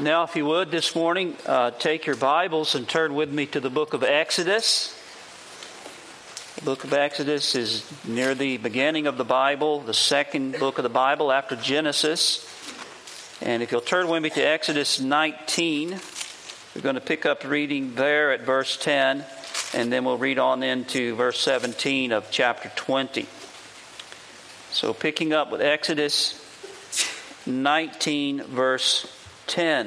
Now, if you would, this morning, take your Bibles and turn with me to the book of Exodus. The book of Exodus is near the beginning of the Bible, the second book of the Bible after Genesis. And if you'll turn with me to Exodus 19, we're going to pick up reading there at verse 10, and then we'll read on into verse 17 of chapter 20. So picking up with Exodus 19, verse 10.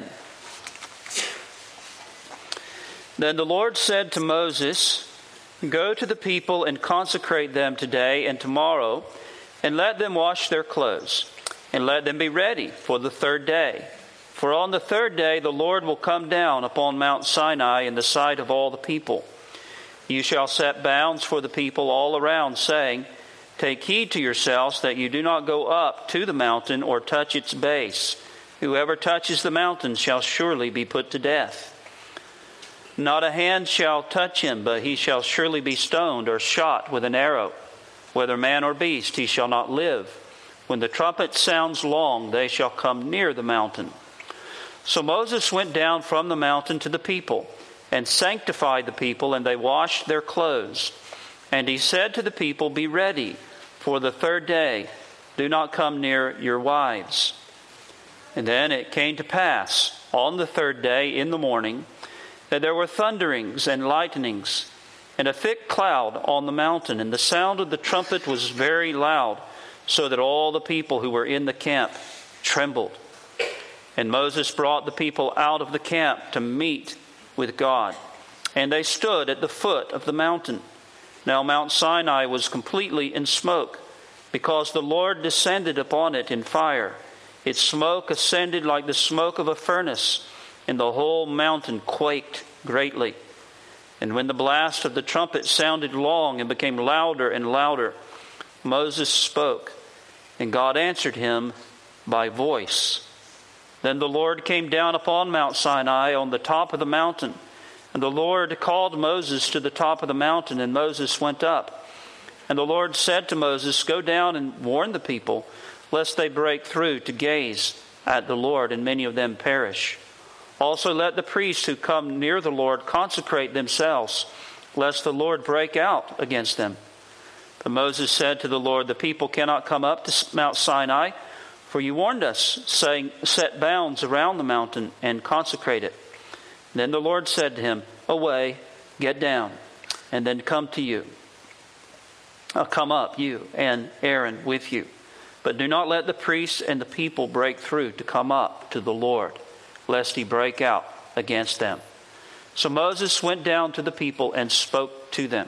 Then the Lord said to Moses, "Go to the people and consecrate them today and tomorrow, and let them wash their clothes, and let them be ready for the third day. For on the third day the Lord will come down upon Mount Sinai in the sight of all the people. You shall set bounds for the people all around, saying, 'Take heed to yourselves that you do not go up to the mountain or touch its base. Whoever touches the mountain shall surely be put to death. Not a hand shall touch him, but he shall surely be stoned or shot with an arrow. Whether man or beast, he shall not live. When the trumpet sounds long, they shall come near the mountain.' So Moses went down from the mountain to the people, and sanctified the people, and they washed their clothes. And he said to the people, 'Be ready for the third day. Do not come near your wives.' And then it came to pass on the third day in the morning that there were thunderings and lightnings and a thick cloud on the mountain, and the sound of the trumpet was very loud, so that all the people who were in the camp trembled. And Moses brought the people out of the camp to meet with God, and they stood at the foot of the mountain. Now Mount Sinai was completely in smoke, because the Lord descended upon it in fire. Its smoke ascended like the smoke of a furnace, and the whole mountain quaked greatly. And when the blast of the trumpet sounded long and became louder and louder, Moses spoke, and God answered him by voice. Then the Lord came down upon Mount Sinai on the top of the mountain, and the Lord called Moses to the top of the mountain, and Moses went up. And the Lord said to Moses, 'Go down and warn the people, lest they break through to gaze at the Lord, and many of them perish. Also let the priests who come near the Lord consecrate themselves, lest the Lord break out against them.' But Moses said to the Lord, 'The people cannot come up to Mount Sinai, for you warned us, saying, Set bounds around the mountain and consecrate it.' Then the Lord said to him, 'Away, get down, and then come up, you and Aaron with you. But do not let the priests and the people break through to come up to the Lord, lest he break out against them.' So Moses went down to the people and spoke to them.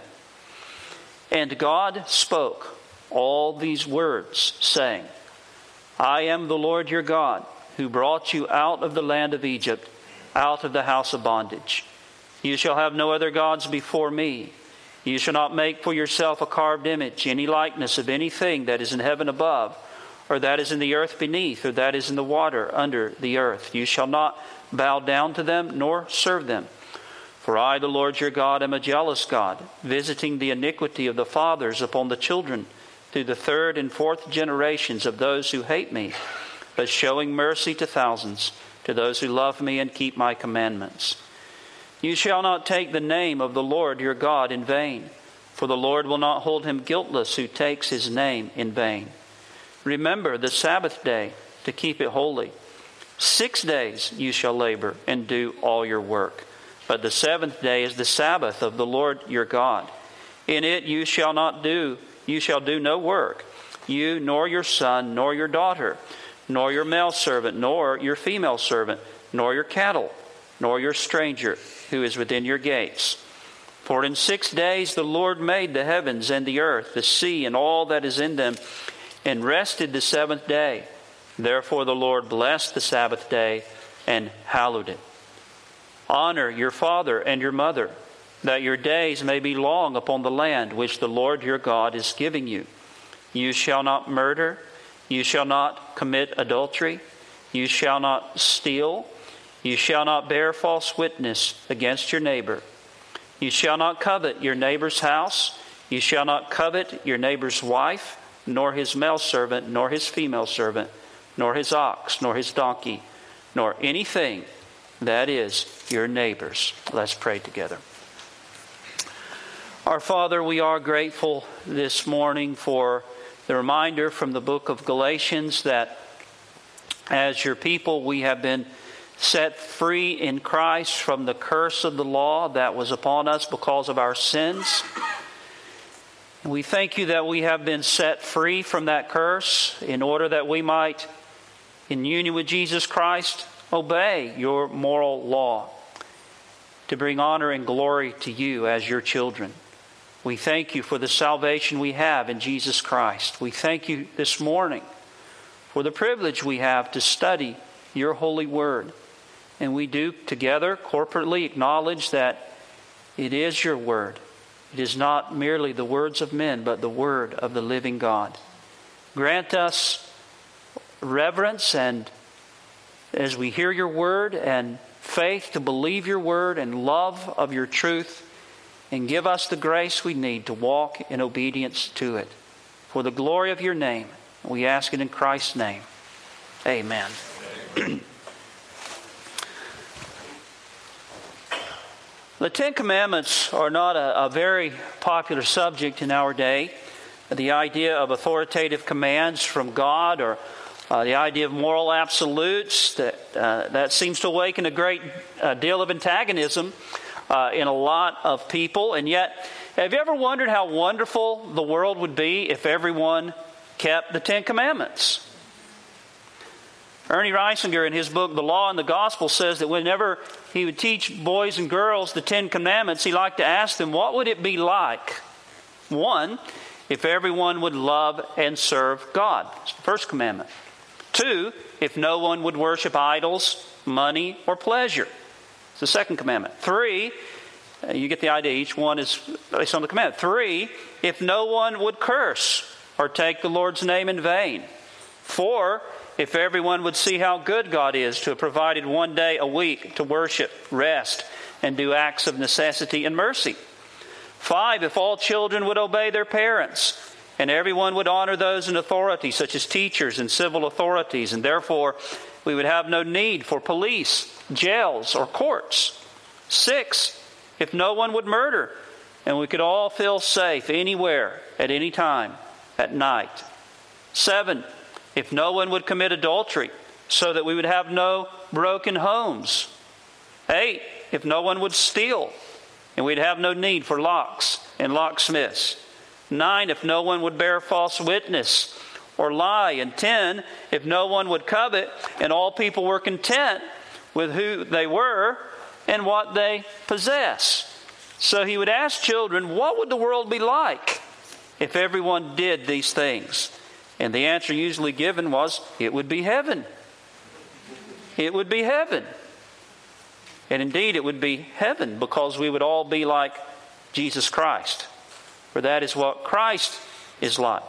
And God spoke all these words, saying, 'I am the Lord your God, who brought you out of the land of Egypt, out of the house of bondage. You shall have no other gods before me. You shall not make for yourself a carved image, any likeness of anything that is in heaven above, or that is in the earth beneath, or that is in the water under the earth. You shall not bow down to them, nor serve them. For I, the Lord your God, am a jealous God, visiting the iniquity of the fathers upon the children, through the third and fourth generations of those who hate me, but showing mercy to thousands, to those who love me and keep my commandments. You shall not take the name of the Lord your God in vain, for the Lord will not hold him guiltless who takes his name in vain. Remember the Sabbath day to keep it holy. 6 days you shall labor and do all your work, but the seventh day is the Sabbath of the Lord your God. In it you shall do no work, you nor your son, nor your daughter, nor your male servant, nor your female servant, nor your cattle, nor your stranger who is within your gates. For in 6 days the Lord made the heavens and the earth, the sea and all that is in them, and rested the seventh day. Therefore the Lord blessed the Sabbath day and hallowed it. Honor your father and your mother, that your days may be long upon the land which the Lord your God is giving you. You shall not murder. You shall not commit adultery. You shall not steal. You shall not bear false witness against your neighbor. You shall not covet your neighbor's house. You shall not covet your neighbor's wife, nor his male servant, nor his female servant, nor his ox, nor his donkey, nor anything that is, your neighbors. Let's pray together. Our Father, we are grateful this morning for the reminder from the book of Galatians that as your people we have been set free in Christ from the curse of the law that was upon us because of our sins. And we thank you that we have been set free from that curse in order that we might, in union with Jesus Christ, obey your moral law to bring honor and glory to you as your children. We thank you for the salvation we have in Jesus Christ. We thank you this morning for the privilege we have to study your holy word. And we do together, corporately, acknowledge that it is your word. It is not merely the words of men, but the word of the living God. Grant us reverence and as we hear your word and faith to believe your word and love of your truth, and give us the grace we need to walk in obedience to it. For the glory of your name, we ask it in Christ's name. Amen. The Ten Commandments are not a very popular subject in our day. The idea of authoritative commands from God or the idea of moral absolutes, that seems to awaken a great deal of antagonism in a lot of people. And yet, have you ever wondered how wonderful the world would be if everyone kept the Ten Commandments? Ernie Reisinger, in his book, The Law and the Gospel, says that whenever he would teach boys and girls the Ten Commandments, he liked to ask them, what would it be like? One, if everyone would love and serve God. That's the first commandment. Two, if no one would worship idols, money, or pleasure. It's the second commandment. Three, you get the idea, each one is based on the commandment. Three, if no one would curse or take the Lord's name in vain. Four, if everyone would see how good God is to have provided one day a week to worship, rest, and do acts of necessity and mercy. Five, if all children would obey their parents, and everyone would honor those in authority, such as teachers and civil authorities, and therefore we would have no need for police, jails, or courts. Six, if no one would murder, and we could all feel safe anywhere, at any time, at night. Seven, if no one would commit adultery, so that we would have no broken homes. Eight, if no one would steal, and we'd have no need for locks and locksmiths. 9, if no one would bear false witness or lie. And 10, if no one would covet, and all people were content with who they were and what they possess. So he would ask children, what would the world be like if everyone did these things? And the answer usually given was, it would be heaven. It would be heaven. And indeed it would be heaven, because we would all be like Jesus Christ. For that is what Christ is like.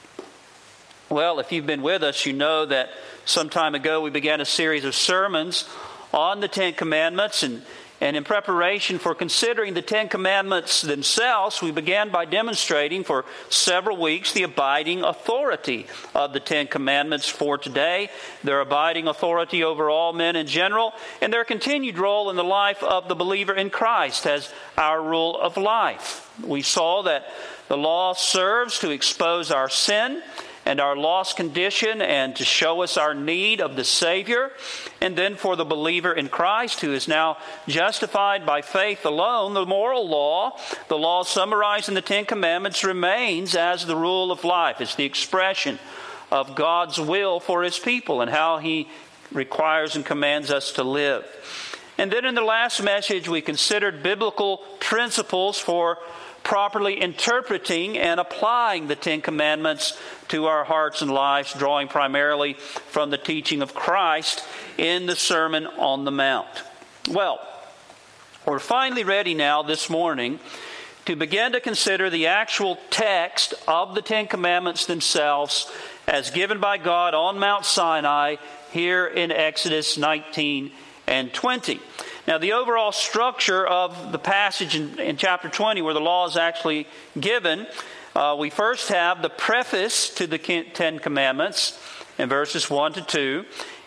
Well, if you've been with us, you know that some time ago we began a series of sermons on the Ten Commandments, and in preparation for considering the Ten Commandments themselves, we began by demonstrating for several weeks the abiding authority of the Ten Commandments for today, their abiding authority over all men in general, and their continued role in the life of the believer in Christ as our rule of life. We saw that the law serves to expose our sin and our lost condition, and to show us our need of the Savior. And then for the believer in Christ, who is now justified by faith alone, the moral law, the law summarized in the Ten Commandments, remains as the rule of life. It's the expression of God's will for His people and how He requires and commands us to live. And then in the last message, we considered biblical principles for properly interpreting and applying the Ten Commandments to our hearts and lives, drawing primarily from the teaching of Christ in the Sermon on the Mount. Well, we're finally ready now this morning to begin to consider the actual text of the Ten Commandments themselves as given by God on Mount Sinai here in Exodus 19 and 20. Now, the overall structure of the passage in chapter 20, where the law is actually given, we first have the preface to the Ten Commandments in verses 1 to 2.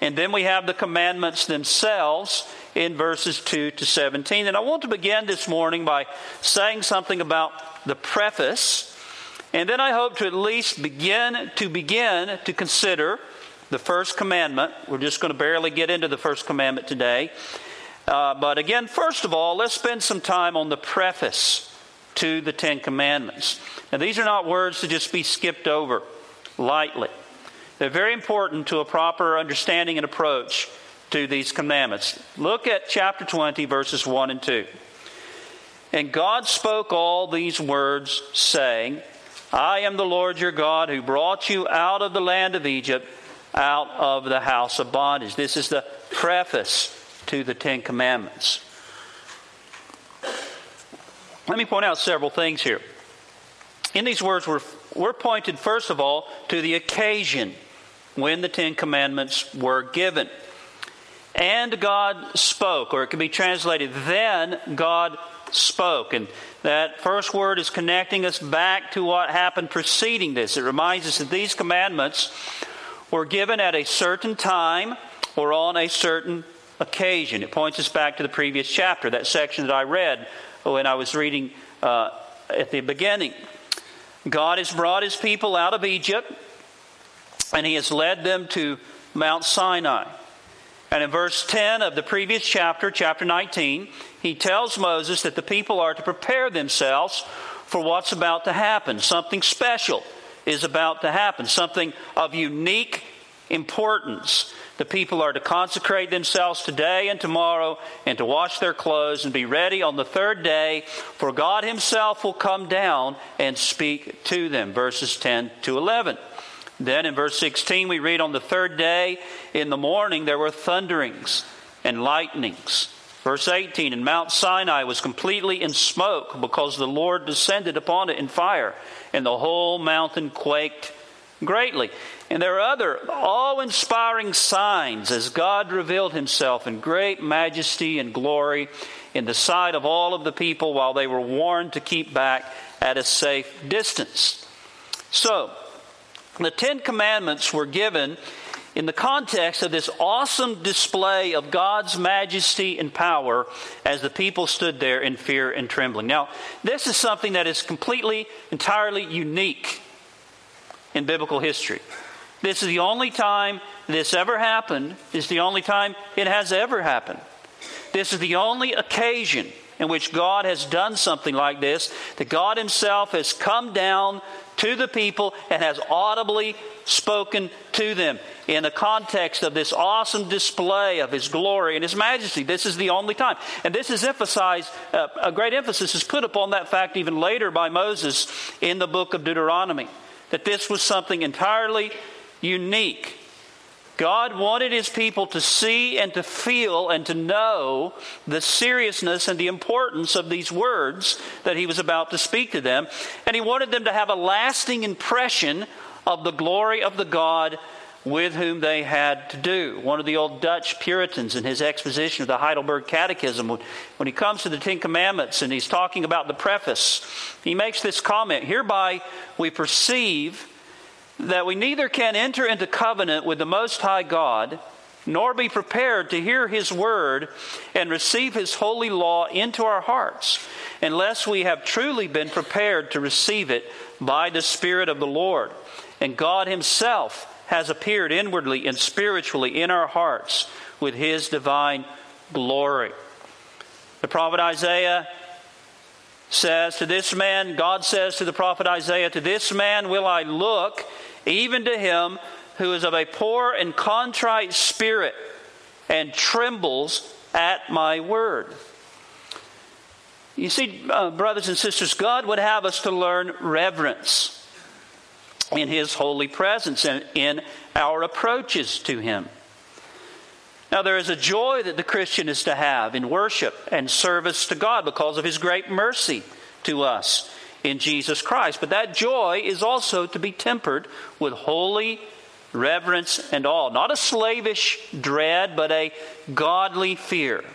And then we have the commandments themselves in verses 2 to 17. And I want to begin this morning by saying something about the preface. And then I hope to at least begin to consider the first commandment. We're just going to barely get into the first commandment today. But again, first of all, let's spend some time on the preface to the Ten Commandments. Now, these are not words to just be skipped over lightly. They're very important to a proper understanding and approach to these commandments. Look at chapter 20, verses 1 and 2. And God spoke all these words, saying, I am the Lord your God, who brought you out of the land of Egypt, out of the house of bondage. This is the preface to the Ten Commandments. Let me point out several things here. In these words, we're pointed, first of all, to the occasion when the Ten Commandments were given. And God spoke, or it can be translated, then God spoke. And that first word is connecting us back to what happened preceding this. It reminds us that these commandments were given at a certain time or on a certain occasion. It points us back to the previous chapter, that section that I read when I was reading at the beginning. God has brought His people out of Egypt, and He has led them to Mount Sinai. And in verse 10 of the previous chapter, chapter 19, He tells Moses that the people are to prepare themselves for what's about to happen. Something special is about to happen, something of unique importance. The people are to consecrate themselves today and tomorrow and to wash their clothes and be ready on the third day, for God Himself will come down and speak to them. Verses 10 to 11. Then in verse 16 we read, on the third day in the morning there were thunderings and lightnings. Verse 18, and Mount Sinai was completely in smoke because the Lord descended upon it in fire, and the whole mountain quaked greatly. And there are other awe-inspiring signs as God revealed Himself in great majesty and glory in the sight of all of the people while they were warned to keep back at a safe distance. So, the Ten Commandments were given in the context of this awesome display of God's majesty and power as the people stood there in fear and trembling. Now, this is something that is completely, entirely unique in biblical history. This is the only time this ever happened. It's the only time it has ever happened. This is the only occasion in which God has done something like this, that God Himself has come down to the people and has audibly spoken to them in the context of this awesome display of His glory and His majesty. This is the only time. And this is emphasized, a great emphasis is put upon that fact even later by Moses in the book of Deuteronomy, that this was something entirely unique. God wanted His people to see and to feel and to know the seriousness and the importance of these words that He was about to speak to them. And He wanted them to have a lasting impression of the glory of the God with whom they had to do. One of the old Dutch Puritans, in his exposition of the Heidelberg Catechism, when he comes to the Ten Commandments and he's talking about the preface, he makes this comment, hereby we perceive that we neither can enter into covenant with the Most High God, nor be prepared to hear His word and receive His holy law into our hearts, unless we have truly been prepared to receive it by the Spirit of the Lord. And God Himself has appeared inwardly and spiritually in our hearts with His divine glory. The prophet Isaiah says to this man, God says to the prophet Isaiah, to this man will I look, even to him who is of a poor and contrite spirit and trembles at my word. You see, brothers and sisters, God would have us to learn reverence in His holy presence and in our approaches to Him. Now, there is a joy that the Christian is to have in worship and service to God because of His great mercy to us in Jesus Christ. But that joy is also to be tempered with holy reverence and awe. Not a slavish dread, but a godly fear.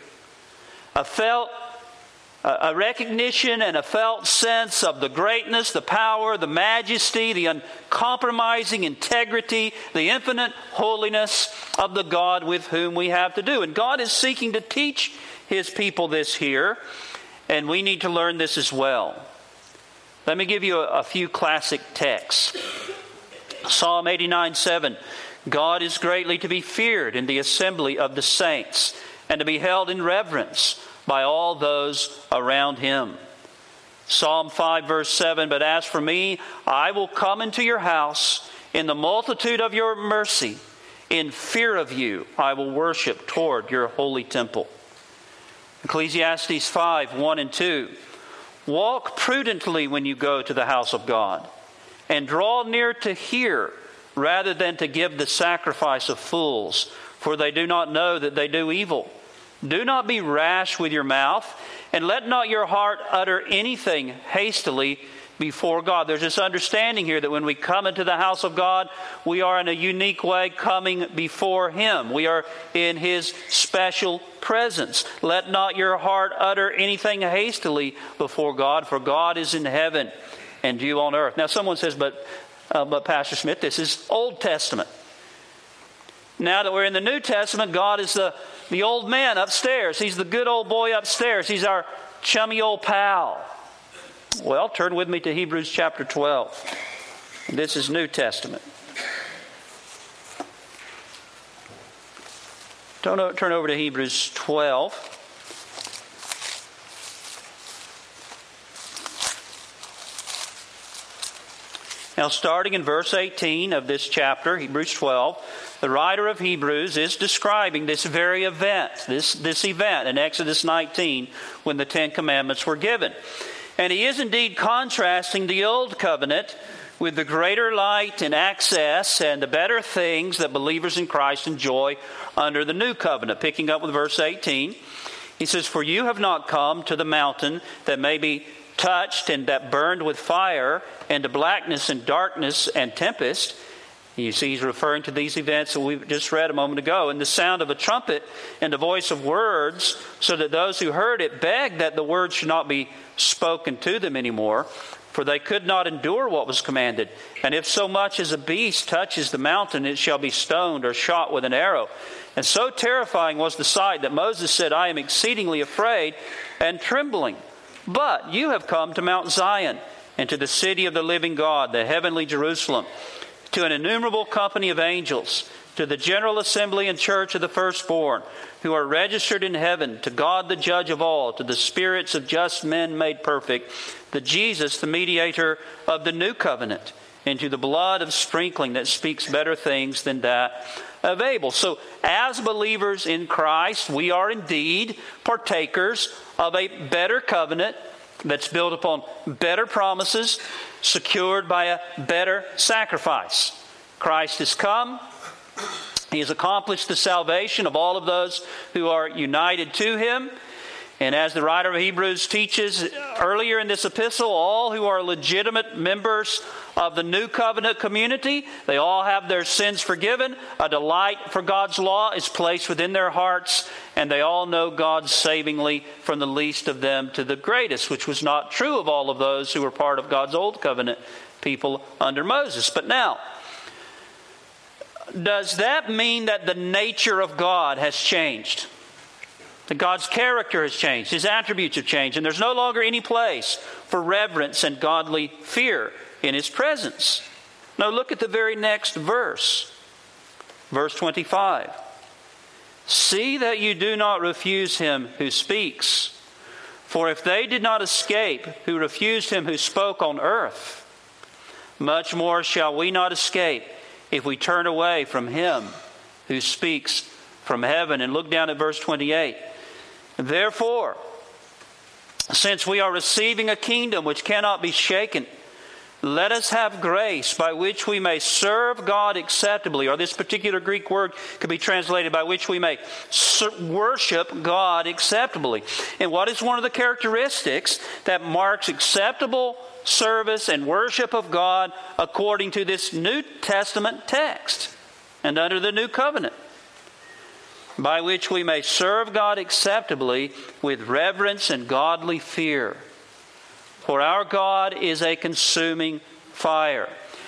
A recognition and a felt sense of the greatness, the power, the majesty, the uncompromising integrity, the infinite holiness of the God with whom we have to do. And God is seeking to teach His people this here, and we need to learn this as well. Let me give you a few classic texts. Psalm 89:7. God is greatly to be feared in the assembly of the saints, and to be held in reverence by all those around Him. Psalm 5 verse 7. But as for me, I will come into your house in the multitude of your mercy. In fear of you, I will worship toward your holy temple. Ecclesiastes 5, 1 and 2. Walk prudently when you go to the house of God, and draw near to hear, rather than to give the sacrifice of fools, for they do not know that they do evil. Do not be rash with your mouth, and let not your heart utter anything hastily before God. There's this understanding here that when we come into the house of God, we are in a unique way coming before Him. We are in His special presence. Let not your heart utter anything hastily before God, for God is in heaven and you on earth. Now someone says, but Pastor Smith, this is Old Testament. Now that we're in the New Testament, God is the old man upstairs. He's the good old boy upstairs. He's our chummy old pal. Well, turn with me to Hebrews chapter 12. This is New Testament. Turn over to Hebrews 12. Now, starting in verse 18 of this chapter, Hebrews 12, the writer of Hebrews is describing this very event, this event in Exodus 19 when the Ten Commandments were given. And he is indeed contrasting the old covenant with the greater light and access and the better things that believers in Christ enjoy under the new covenant. Picking up with verse 18, he says, For you have not come to the mountain that may be touched and that burned with fire, and to blackness and darkness and tempest. You see, he's referring to these events that we just read a moment ago. And the sound of a trumpet and the voice of words, so that those who heard it begged that the words should not be spoken to them anymore, for they could not endure what was commanded. And if so much as a beast touches the mountain, it shall be stoned or shot with an arrow. And so terrifying was the sight that Moses said, I am exceedingly afraid and trembling. But you have come to Mount Zion, and to the city of the living God, the heavenly Jerusalem, to an innumerable company of angels, to the general assembly and church of the firstborn, who are registered in heaven, to God the judge of all, to the spirits of just men made perfect, to Jesus, the mediator of the new covenant, and to the blood of sprinkling that speaks better things than that of Abel. So, as believers in Christ, we are indeed partakers of a better covenant that's built upon better promises, secured by a better sacrifice. Christ has come. He has accomplished the salvation of all of those who are united to Him. And as the writer of Hebrews teaches earlier in this epistle, all who are legitimate members of the new covenant community, they all have their sins forgiven. A delight for God's law is placed within their hearts, and they all know God savingly from the least of them to the greatest, which was not true of all of those who were part of God's old covenant people under Moses. But now, does that mean that the nature of God has changed? That God's character has changed, His attributes have changed, and there's no longer any place for reverence and godly fear in His presence. Now look at the very next verse. Verse 25. See that you do not refuse Him who speaks. For if they did not escape who refused Him who spoke on earth, much more shall we not escape if we turn away from Him who speaks from heaven. And look down at verse 28. Therefore, since we are receiving a kingdom which cannot be shaken, let us have grace by which we may serve God acceptably. Or this particular Greek word could be translated by which we may worship God acceptably. And what is one of the characteristics that marks acceptable service and worship of God according to this New Testament text and under the New Covenant? By which we may serve God acceptably with reverence and godly fear. For our God is a consuming fire.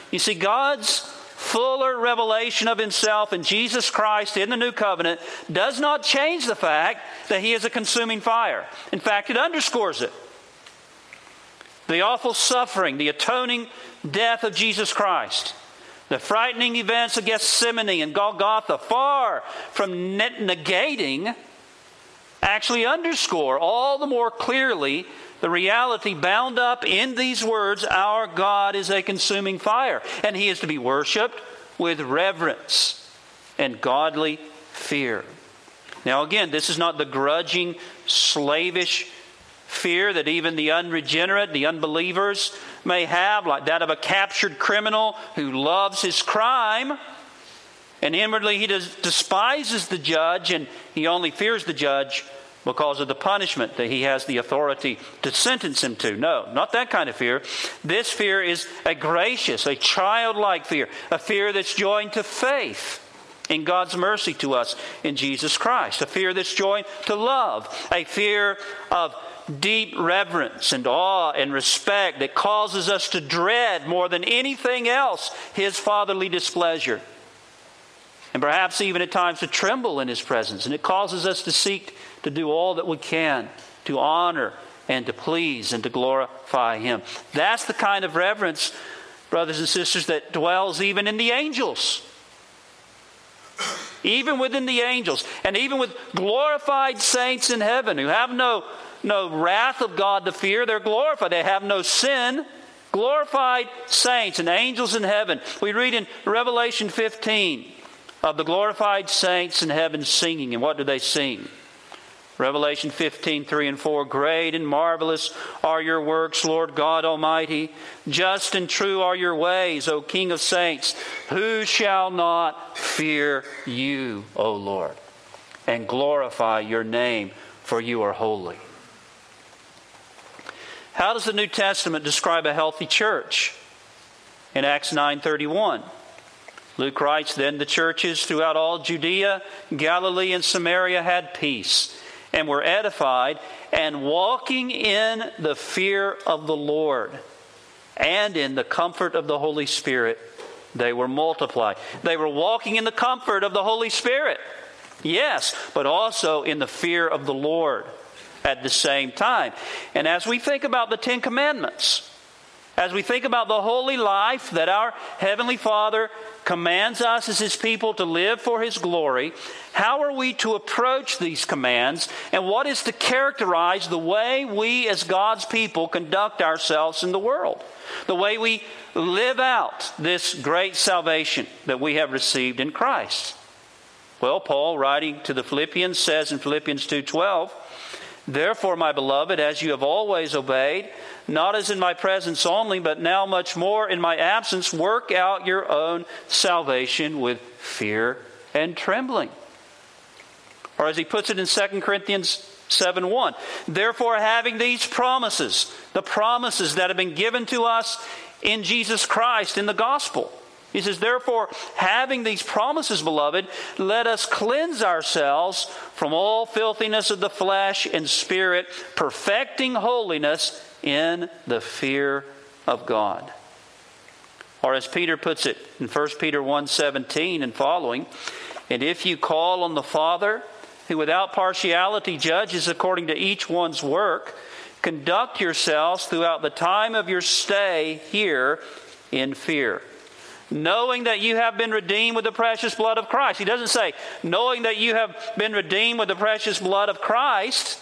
You see, God's fuller revelation of himself in Jesus Christ in the new covenant does not change the fact that he is a consuming fire. In fact, it underscores it. The awful suffering, the atoning death of Jesus Christ, the frightening events of Gethsemane and Golgotha, far from negating, actually underscore all the more clearly the reality bound up in these words: our God is a consuming fire, and he is to be worshipped with reverence and godly fear. Now again, this is not the grudging, slavish fear that even the unregenerate, the unbelievers may have, like that of a captured criminal who loves his crime, and inwardly he despises the judge, and he only fears the judge because of the punishment that he has the authority to sentence him to. No, not that kind of fear. This fear is a gracious, a childlike fear, a fear that's joined to faith in God's mercy to us in Jesus Christ, a fear that's joined to love, a fear of deep reverence and awe and respect that causes us to dread more than anything else his fatherly displeasure, and perhaps even at times to tremble in his presence. And it causes us to seek to do all that we can to honor and to please and to glorify him. That's the kind of reverence, brothers and sisters, that dwells even in the angels. Even within the angels, and even with glorified saints in heaven who have no wrath of God to fear. They're glorified. They have no sin. Glorified saints and angels in heaven. We read in Revelation 15 of the glorified saints in heaven singing. And what do they sing? Revelation 15, 3 and 4. Great and marvelous are your works, Lord God Almighty. Just and true are your ways, O King of saints. Who shall not fear you, O Lord, and glorify your name, for you are holy? How does the New Testament describe a healthy church? In Acts 9:31, Luke writes, Then the churches throughout all Judea, Galilee, and Samaria had peace, and were edified, and walking in the fear of the Lord, and in the comfort of the Holy Spirit, they were multiplied. They were walking in the comfort of the Holy Spirit, yes, but also in the fear of the Lord at the same time. And as we think about the Ten Commandments, as we think about the holy life that our Heavenly Father commands us as his people to live for his glory, how are we to approach these commands, and what is to characterize the way we as God's people conduct ourselves in the world? The way we live out this great salvation that we have received in Christ. Well, Paul, writing to the Philippians, says in Philippians 2:12, Therefore, my beloved, as you have always obeyed, not as in my presence only, but now much more in my absence, work out your own salvation with fear and trembling. Or as he puts it in 2 Corinthians 7:1, Therefore, having these promises, the promises that have been given to us in Jesus Christ in the gospel, he says, Therefore, having these promises, beloved, let us cleanse ourselves from all filthiness of the flesh and spirit, perfecting holiness in the fear of God. Or as Peter puts it in 1 Peter 1:17 and following, And if you call on the Father, who without partiality judges according to each one's work, conduct yourselves throughout the time of your stay here in fear, knowing that you have been redeemed with the precious blood of Christ. He doesn't say, knowing that you have been redeemed with the precious blood of Christ,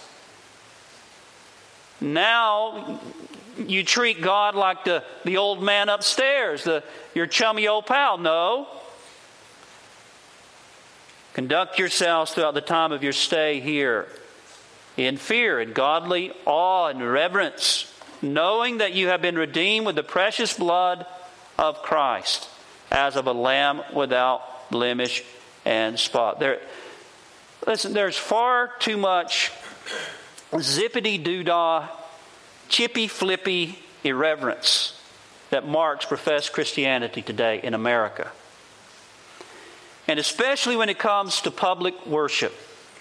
now you treat God like the old man upstairs, your chummy old pal. No. Conduct yourselves throughout the time of your stay here in fear and godly awe and reverence, knowing that you have been redeemed with the precious blood of Christ, as of a lamb without blemish and spot. Listen, there's far too much zippity-doo-dah, chippy-flippy irreverence that marks professed Christianity today in America. And especially when it comes to public worship.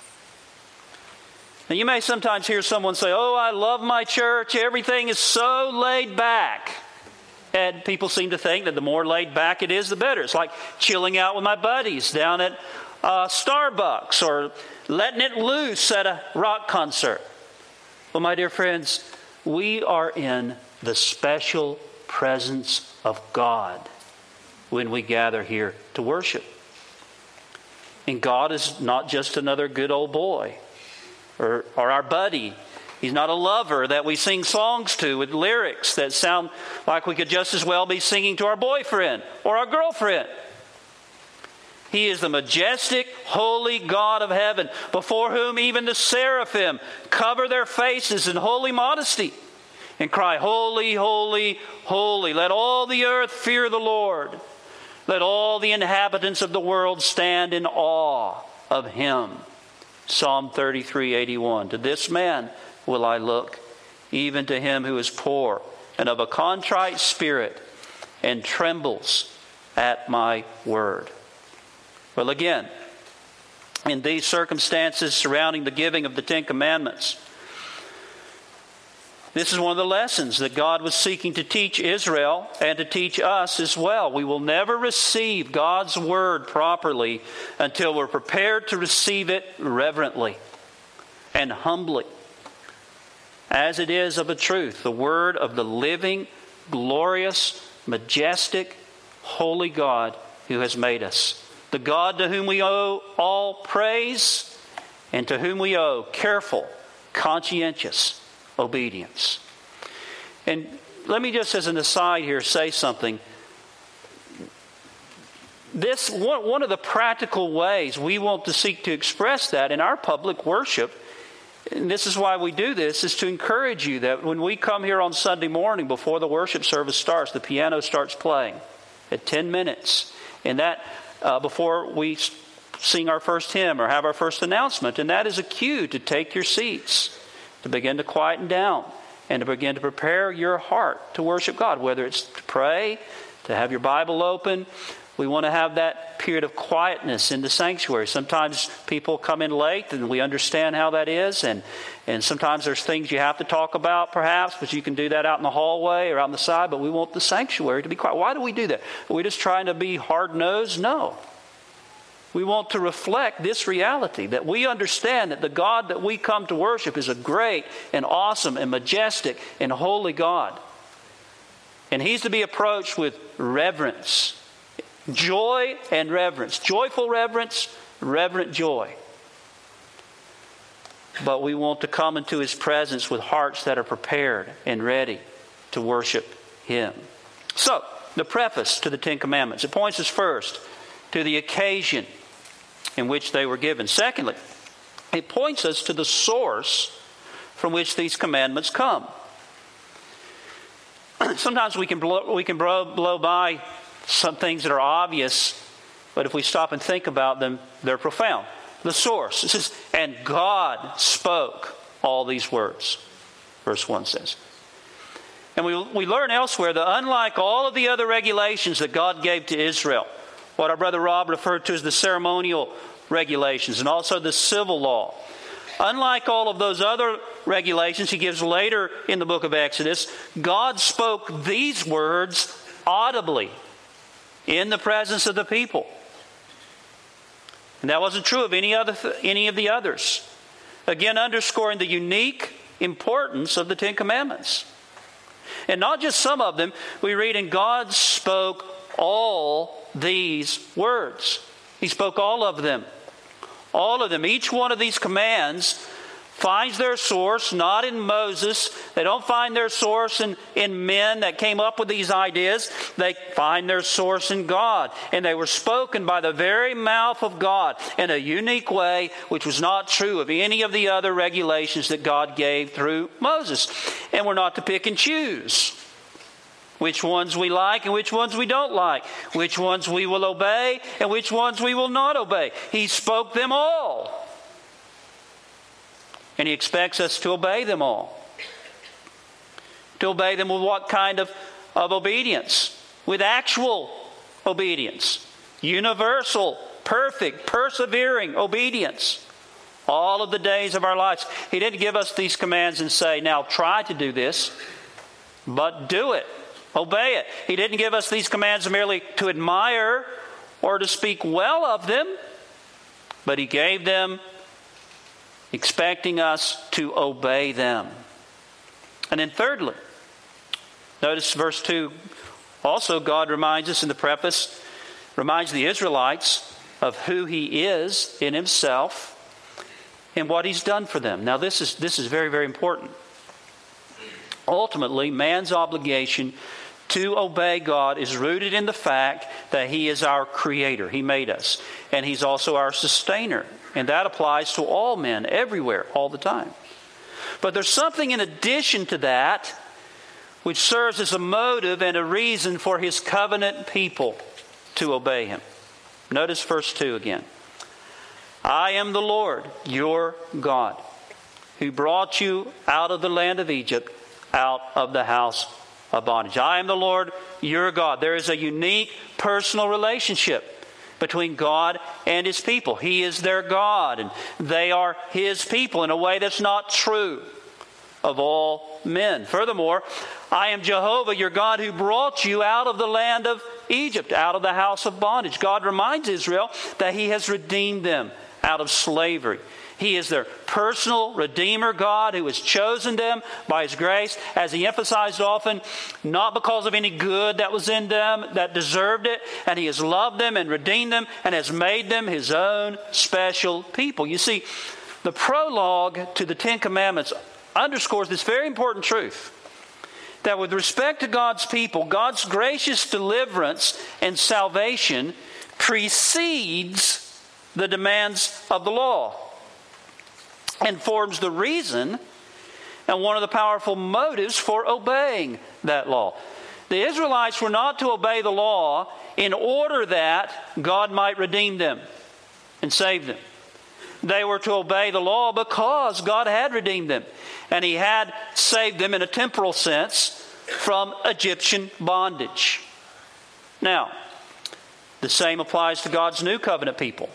Now, you may sometimes hear someone say, Oh, I love my church. Everything is so laid back. And people seem to think that the more laid back it is, the better. It's like chilling out with my buddies down at Starbucks or letting it loose at a rock concert. Well, my dear friends, we are in the special presence of God when we gather here to worship. And God is not just another good old boy or our buddy. He's not a lover that we sing songs to with lyrics that sound like we could just as well be singing to our boyfriend or our girlfriend. He is the majestic, holy God of heaven, before whom even the seraphim cover their faces in holy modesty and cry, "Holy, holy, holy. Let all the earth fear the Lord. Let all the inhabitants of the world stand in awe of Him." Psalm 33:81. To this man will I look, even to him who is poor and of a contrite spirit and trembles at my word. Well, again, in these circumstances surrounding the giving of the Ten Commandments, this is one of the lessons that God was seeking to teach Israel and to teach us as well. We will never receive God's word properly until we're prepared to receive it reverently and humbly, as it is of a truth, the word of the living, glorious, majestic, holy God who has made us. The God to whom we owe all praise and to whom we owe careful, conscientious obedience. And let me just as an aside here say something. This one of the practical ways we want to seek to express that in our public worship, and this is why we do this, is to encourage you that when we come here on Sunday morning before the worship service starts, the piano starts playing at 10 minutes. And that before we sing our first hymn or have our first announcement. And that is a cue to take your seats, to begin to quieten down, and to begin to prepare your heart to worship God, whether it's to pray, to have your Bible open. We want to have that period of quietness in the sanctuary. Sometimes people come in late, and we understand how that is. And sometimes there's things you have to talk about, perhaps, but you can do that out in the hallway or out on the side. But we want the sanctuary to be quiet. Why do we do that? Are we just trying to be hard-nosed? No. We want to reflect this reality, that we understand that the God that we come to worship is a great and awesome and majestic and holy God. And He's to be approached with reverence. Joy and reverence. Joyful reverence, reverent joy. But we want to come into His presence with hearts that are prepared and ready to worship Him. So, the preface to the Ten Commandments. It points us first to the occasion in which they were given. Secondly, it points us to the source from which these commandments come. Sometimes we can blow by some things that are obvious, but if we stop and think about them, they're profound. The source. It says, and God spoke all these words. Verse 1 says. And we learn elsewhere that unlike all of the other regulations that God gave to Israel, what our brother Rob referred to as the ceremonial regulations and also the civil law, unlike all of those other regulations He gives later in the book of Exodus, God spoke these words audibly in the presence of the people. And that wasn't true of any of the others. Again, underscoring the unique importance of the Ten Commandments. And not just some of them. We read, and God spoke all these words. He spoke all of them. All of them. Each one of these commands finds their source not in Moses. They don't find their source in men that came up with these ideas. They find their source in God. And they were spoken by the very mouth of God in a unique way, which was not true of any of the other regulations that God gave through Moses. And we're not to pick and choose which ones we like and which ones we don't like, which ones we will obey and which ones we will not obey. He spoke them all. And He expects us to obey them all. To obey them with what kind of obedience? With actual obedience. Universal, perfect, persevering obedience. All of the days of our lives. He didn't give us these commands and say, now try to do this, but do it. Obey it. He didn't give us these commands merely to admire or to speak well of them, but He gave them expecting us to obey them. And then thirdly, notice verse 2. Also, God reminds us in the preface, reminds the Israelites of who He is in Himself and what He's done for them. Now, this is very, very important. Ultimately, man's obligation to obey God is rooted in the fact that He is our Creator. He made us. And He's also our sustainer. And that applies to all men, everywhere, all the time. But there's something in addition to that which serves as a motive and a reason for His covenant people to obey Him. Notice verse 2 again. I am the Lord, your God, who brought you out of the land of Egypt, out of the house of bondage. I am the Lord, your God. There is a unique personal relationship between God and His people. He is their God, and they are His people in a way that's not true of all men. Furthermore, I am Jehovah, your God, who brought you out of the land of Egypt, out of the house of bondage. God reminds Israel that He has redeemed them out of slavery. He is their personal Redeemer God who has chosen them by His grace, as He emphasized often, not because of any good that was in them that deserved it, and He has loved them and redeemed them and has made them His own special people. You see, the prologue to the Ten Commandments underscores this very important truth, that with respect to God's people, God's gracious deliverance and salvation precedes the demands of the law and forms the reason and one of the powerful motives for obeying that law. The Israelites were not to obey the law in order that God might redeem them and save them. They were to obey the law because God had redeemed them, and He had saved them in a temporal sense from Egyptian bondage. Now, the same applies to God's new covenant people.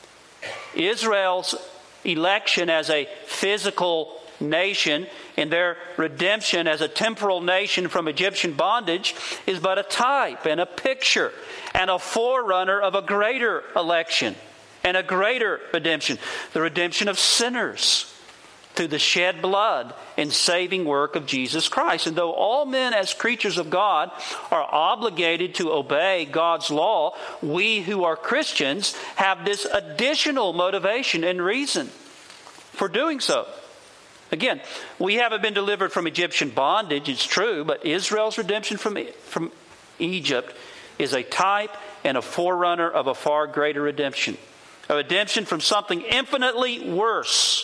Israel's election as a physical nation and their redemption as a temporal nation from Egyptian bondage is but a type and a picture and a forerunner of a greater election and a greater redemption, the redemption of sinners through the shed blood and saving work of Jesus Christ. And though all men as creatures of God are obligated to obey God's law, we who are Christians have this additional motivation and reason for doing so. Again, we haven't been delivered from Egyptian bondage, it's true, but Israel's redemption from Egypt is a type and a forerunner of a far greater redemption. A redemption from something infinitely worse.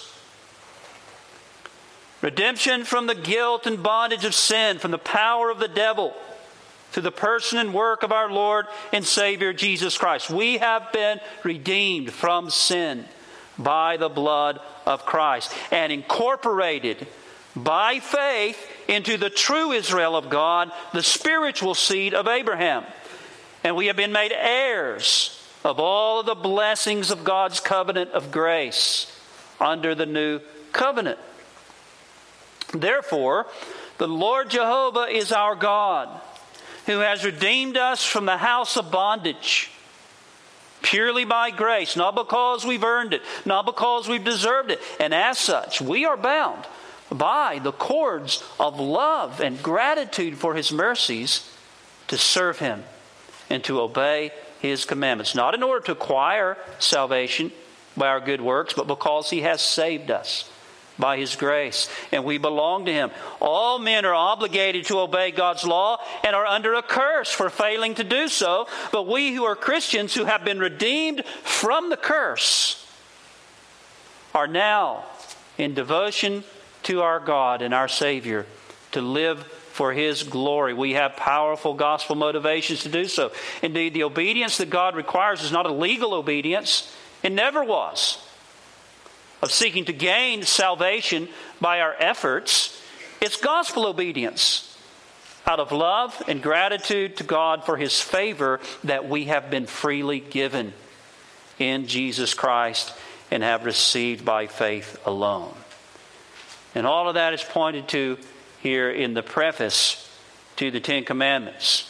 Redemption from the guilt and bondage of sin, from the power of the devil, through the person and work of our Lord and Savior Jesus Christ. We have been redeemed from sin by the blood of Christ and incorporated by faith into the true Israel of God, the spiritual seed of Abraham. And we have been made heirs of all of the blessings of God's covenant of grace under the new covenant. Therefore, the Lord Jehovah is our God, who has redeemed us from the house of bondage, purely by grace, not because we've earned it, not because we've deserved it. And as such, we are bound by the cords of love and gratitude for His mercies to serve Him and to obey His commandments, not in order to acquire salvation by our good works, but because He has saved us by His grace, and we belong to Him. All men are obligated to obey God's law and are under a curse for failing to do so, but we who are Christians who have been redeemed from the curse are now in devotion to our God and our Savior to live for His glory. We have powerful gospel motivations to do so. Indeed, the obedience that God requires is not a legal obedience. It never was, of seeking to gain salvation by our efforts. It's gospel obedience out of love and gratitude to God for His favor that we have been freely given in Jesus Christ and have received by faith alone. And all of that is pointed to here in the preface to the Ten Commandments,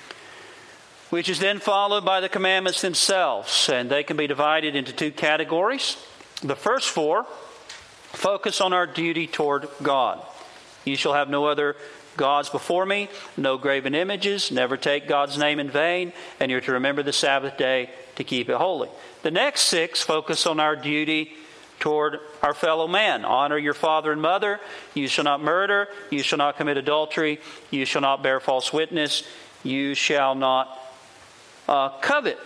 which is then followed by the commandments themselves. And they can be divided into two categories. The first four focus on our duty toward God. You shall have no other gods before me, no graven images, never take God's name in vain, and you're to remember the Sabbath day to keep it holy. The next six focus on our duty toward our fellow man. Honor your father and mother. You shall not murder. You shall not commit adultery. You shall not bear false witness. You shall not covet.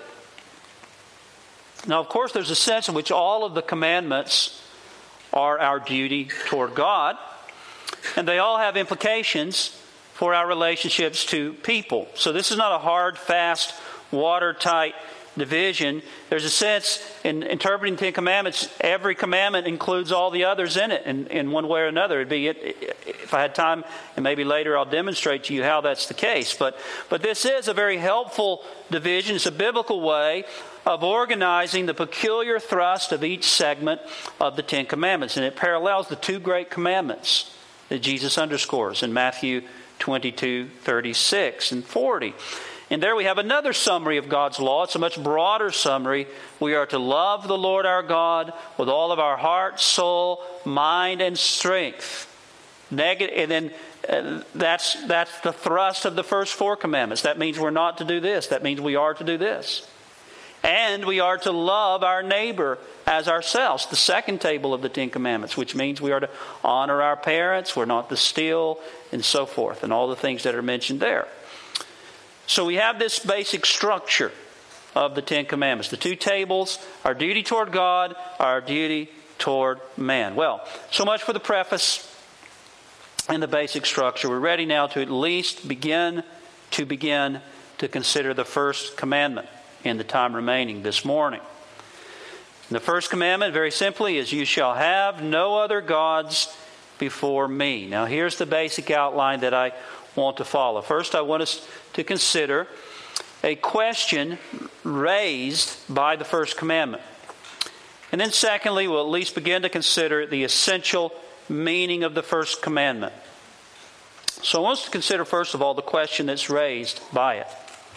Now, of course, there's a sense in which all of the commandments are our duty toward God, and they all have implications for our relationships to people. So this is not a hard, fast, watertight division. There's a sense in interpreting the Ten Commandments, every commandment includes all the others in it in one way or another. It'd be, if I had time, and maybe later I'll demonstrate to you how that's the case. But this is a very helpful division. It's a biblical way of organizing the peculiar thrust of each segment of the Ten Commandments. And it parallels the two great commandments that Jesus underscores in Matthew 22, 36 and 40. And there we have another summary of God's law. It's a much broader summary. We are to love the Lord our God with all of our heart, soul, mind, and strength. And then that's the thrust of the first four commandments. That means we're not to do this. That means we are to do this. And we are to love our neighbor as ourselves. The second table of the Ten Commandments, which means we are to honor our parents, we're not to steal, and so forth, and all the things that are mentioned there. So we have this basic structure of the Ten Commandments. The two tables, our duty toward God, our duty toward man. Well, so much for the preface and the basic structure. We're ready now to at least begin to consider the first commandment in the time remaining this morning. And the first commandment, very simply, is you shall have no other gods before me. Now here's the basic outline that I want to follow. First, I want us to consider a question raised by the first commandment. And then secondly, we'll at least begin to consider the essential meaning of the first commandment. So I want us to consider, first of all, the question that's raised by it.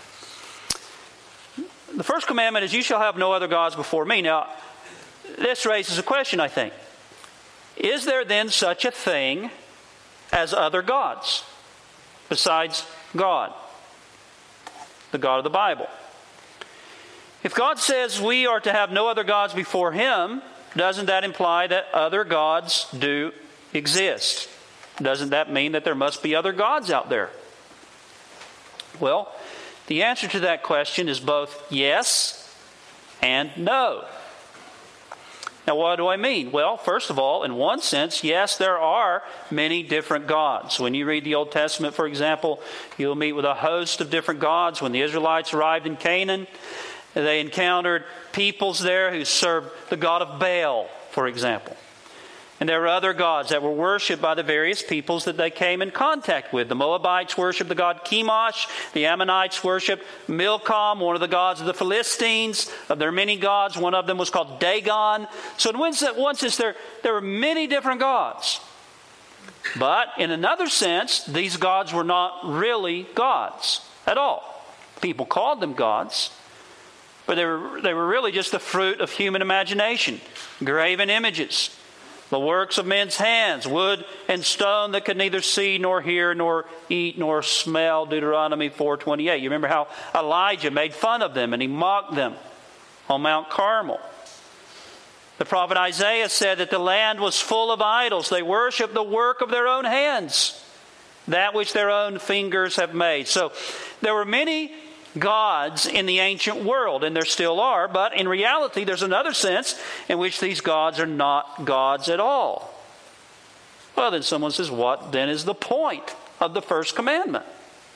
The first commandment is, you shall have no other gods before me. Now, this raises a question, I think. Is there then such a thing as other gods besides God, the God of the Bible? If God says we are to have no other gods before Him, doesn't that imply that other gods do exist? Doesn't that mean that there must be other gods out there? Well, the answer to that question is both yes and no. Now, what do I mean? Well, first of all, in one sense, yes, there are many different gods. When you read the Old Testament, for example, you'll meet with a host of different gods. When the Israelites arrived in Canaan, they encountered peoples there who served the god of Baal, for example. And there were other gods that were worshipped by the various peoples that they came in contact with. The Moabites worshipped the god Chemosh. The Ammonites worshipped Milcom, one of the gods of the Philistines. Of their many gods, one of them was called Dagon. So in one sense, there were many different gods. But in another sense, these gods were not really gods at all. People called them gods, but they were really just the fruit of human imagination, graven images. The works of men's hands, wood and stone that could neither see nor hear nor eat nor smell, Deuteronomy 4:28. You remember how Elijah made fun of them and he mocked them on Mount Carmel. The prophet Isaiah said that the land was full of idols. They worshiped the work of their own hands, that which their own fingers have made. So there were many gods in the ancient world, and there still are, but in reality there's another sense in which these gods are not gods at all. Well, then someone says, what then is the point of the first commandment?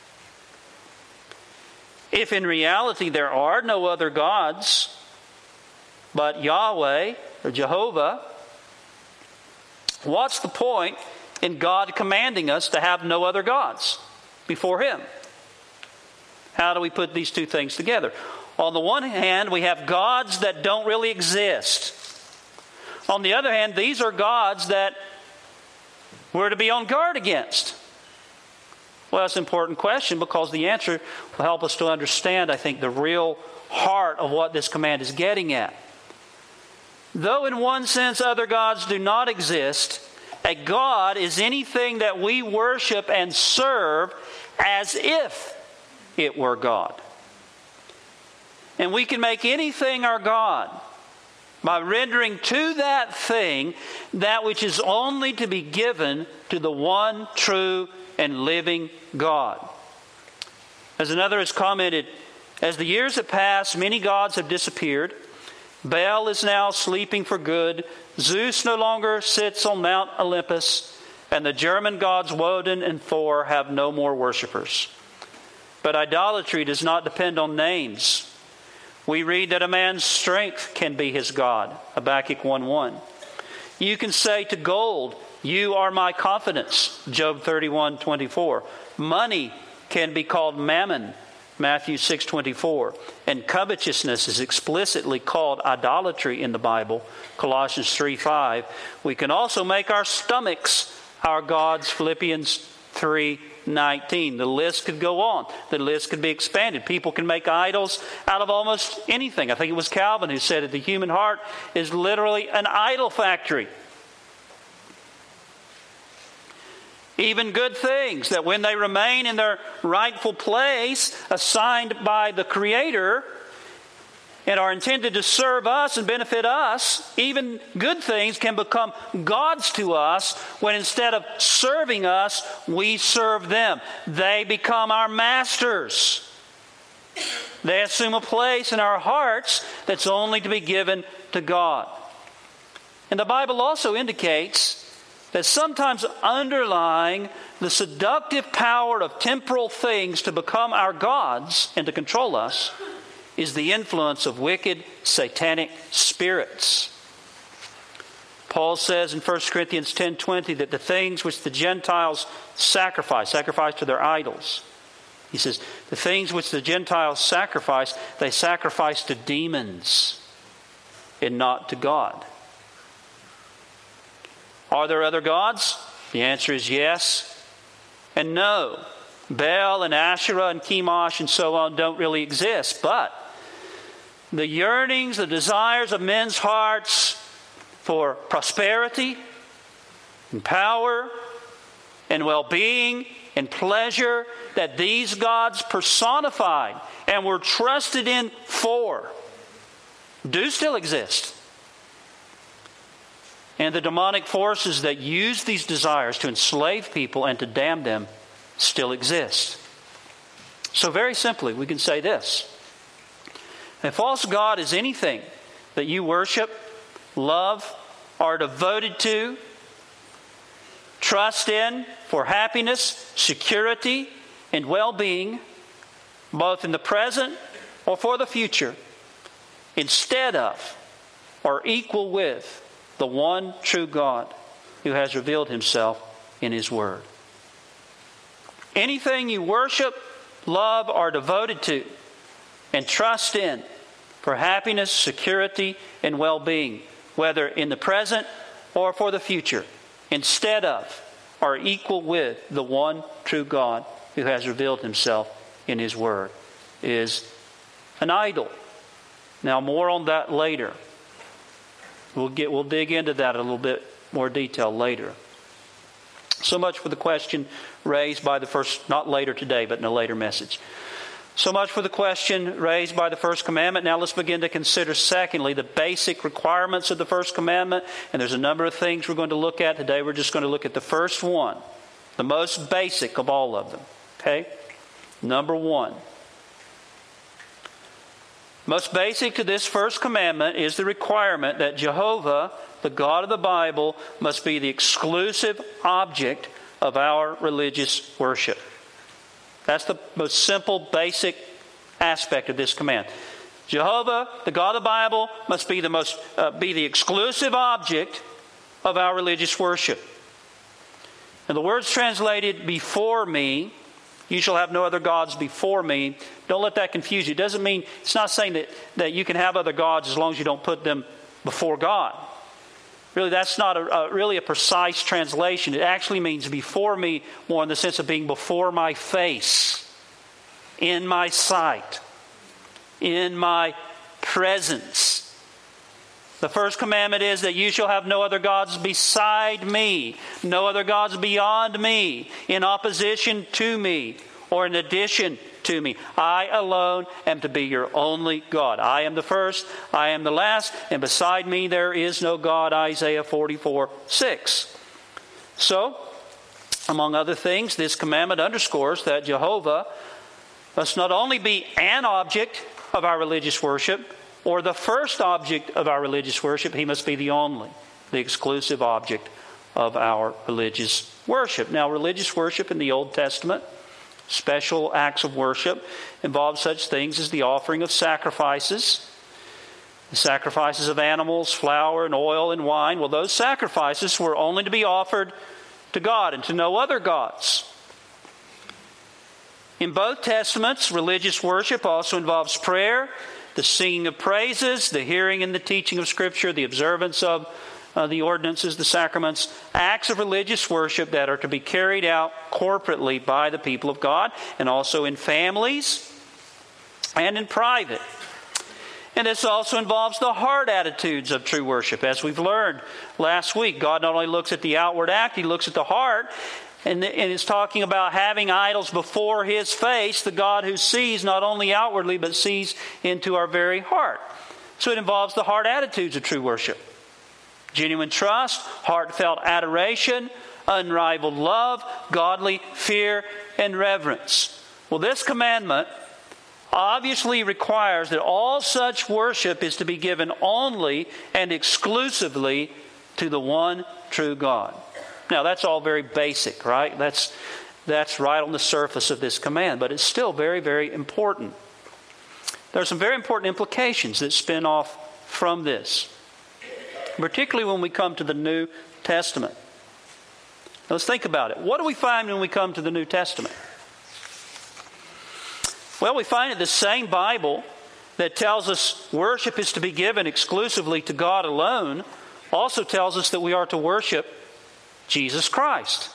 If in reality there are no other gods but Yahweh or Jehovah, what's the point in God commanding us to have no other gods before Him? How do we put these two things together? On the one hand, we have gods that don't really exist. On the other hand, these are gods that we're to be on guard against. Well, that's an important question because the answer will help us to understand, I think, the real heart of what this command is getting at. Though in one sense other gods do not exist, a God is anything that we worship and serve as if it were God. And we can make anything our God by rendering to that thing that which is only to be given to the one true and living God. As another has commented, as the years have passed, many gods have disappeared. Baal is now sleeping for good. Zeus no longer sits on Mount Olympus. And the German gods Woden and Thor have no more worshippers. But idolatry does not depend on names. We read that a man's strength can be his God. Habakkuk 1:1. You can say to gold, you are my confidence. Job 31:24. Money can be called mammon. Matthew 6:24. And covetousness is explicitly called idolatry in the Bible. Colossians 3:5. We can also make our stomachs our gods. Philippians 3:19. The list could go on. The list could be expanded. People can make idols out of almost anything. I think it was Calvin who said that the human heart is literally an idol factory. Even good things that when they remain in their rightful place assigned by the Creator and are intended to serve us and benefit us, even good things can become gods to us when instead of serving us, we serve them. They become our masters. They assume a place in our hearts that's only to be given to God. And the Bible also indicates that sometimes underlying the seductive power of temporal things to become our gods and to control us is the influence of wicked satanic spirits. Paul says in 1 Corinthians 10:20 that the things which the Gentiles sacrifice to their idols. He says, the things which the Gentiles sacrifice, they sacrifice to demons and not to God. Are there other gods? The answer is yes and no. Baal and Asherah and Chemosh and so on don't really exist. But the yearnings, the desires of men's hearts for prosperity and power and well-being and pleasure that these gods personified and were trusted in for do still exist. And the demonic forces that use these desires to enslave people and to damn them still exist. So very simply, we can say this. A false god is anything that you worship, love, are devoted to, trust in for happiness, security, and well-being, both in the present or for the future, instead of or equal with the one true God who has revealed Himself in His Word. Anything you worship, love, are devoted to, and trust in for happiness, security, and well-being, whether in the present or for the future, instead of or equal with the one true God who has revealed Himself in His Word, is an idol. Now, more on that later. We'll dig into that a little bit more detail later. So much for the question raised by the first, not later today, but in a later message. So much for the question raised by the first commandment. Now let's begin to consider, secondly, the basic requirements of the first commandment. And there's a number of things we're going to look at today. We're just going to look at the first one, the most basic of all of them. Okay? Number one. Most basic to this first commandment is the requirement that Jehovah, the God of the Bible, must be the exclusive object of our religious worship. That's the most simple, basic aspect of this command. Jehovah, the God of the Bible, must be the exclusive object of our religious worship. And the words translated "before me," you shall have no other gods before me. Don't let that confuse you. It doesn't mean, it's not saying that you can have other gods as long as you don't put them before God. really that's not really a precise translation. It actually means before me, more in the sense of being before my face, in my sight, in my presence. The first commandment is that you shall have no other gods beside me, no other gods beyond me, in opposition to me, or in addition to me. I alone am to be your only God. I am the first, I am the last, and beside me there is no God. Isaiah 44:6. So, among other things, this commandment underscores that Jehovah must not only be an object of our religious worship, or the first object of our religious worship, he must be the only, the exclusive object of our religious worship. Now, religious worship in the Old Testament, special acts of worship, involve such things as the offering of sacrifices, the sacrifices of animals, flour and oil and wine. Well, those sacrifices were only to be offered to God and to no other gods. In both Testaments, religious worship also involves prayer, the singing of praises, the hearing and the teaching of Scripture, the observance of the ordinances, the sacraments, acts of religious worship that are to be carried out corporately by the people of God, and also in families and in private. And this also involves the heart attitudes of true worship. As we've learned last week, God not only looks at the outward act, He looks at the heart. And it's talking about having idols before His face, the God who sees not only outwardly, but sees into our very heart. So it involves the heart attitudes of true worship. Genuine trust, heartfelt adoration, unrivaled love, godly fear, and reverence. Well, this commandment obviously requires that all such worship is to be given only and exclusively to the one true God. Now, that's all very basic, right? That's right on the surface of this command, but it's still very, very important. There are some very important implications that spin off from this, particularly when we come to the New Testament. Now, let's think about it. What do we find when we come to the New Testament? Well, we find that the same Bible that tells us worship is to be given exclusively to God alone also tells us that we are to worship Jesus Christ.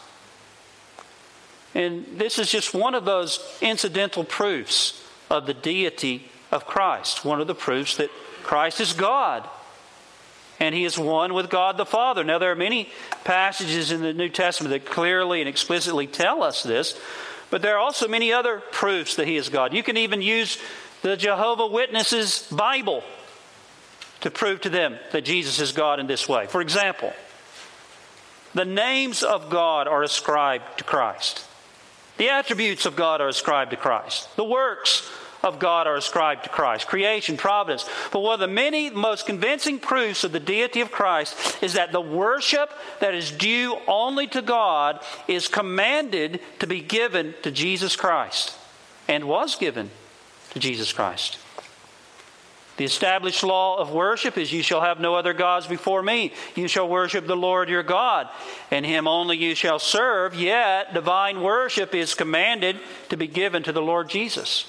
And this is just one of those incidental proofs of the deity of Christ. One of the proofs that Christ is God. And He is one with God the Father. Now, there are many passages in the New Testament that clearly and explicitly tell us this. But there are also many other proofs that He is God. You can even use the Jehovah's Witnesses' Bible to prove to them that Jesus is God in this way. For example, the names of God are ascribed to Christ. The attributes of God are ascribed to Christ. The works of God are ascribed to Christ. Creation, providence. But one of the many most convincing proofs of the deity of Christ is that the worship that is due only to God is commanded to be given to Jesus Christ, and was given to Jesus Christ. The established law of worship is, you shall have no other gods before me. You shall worship the Lord your God, and Him only you shall serve. Yet divine worship is commanded to be given to the Lord Jesus.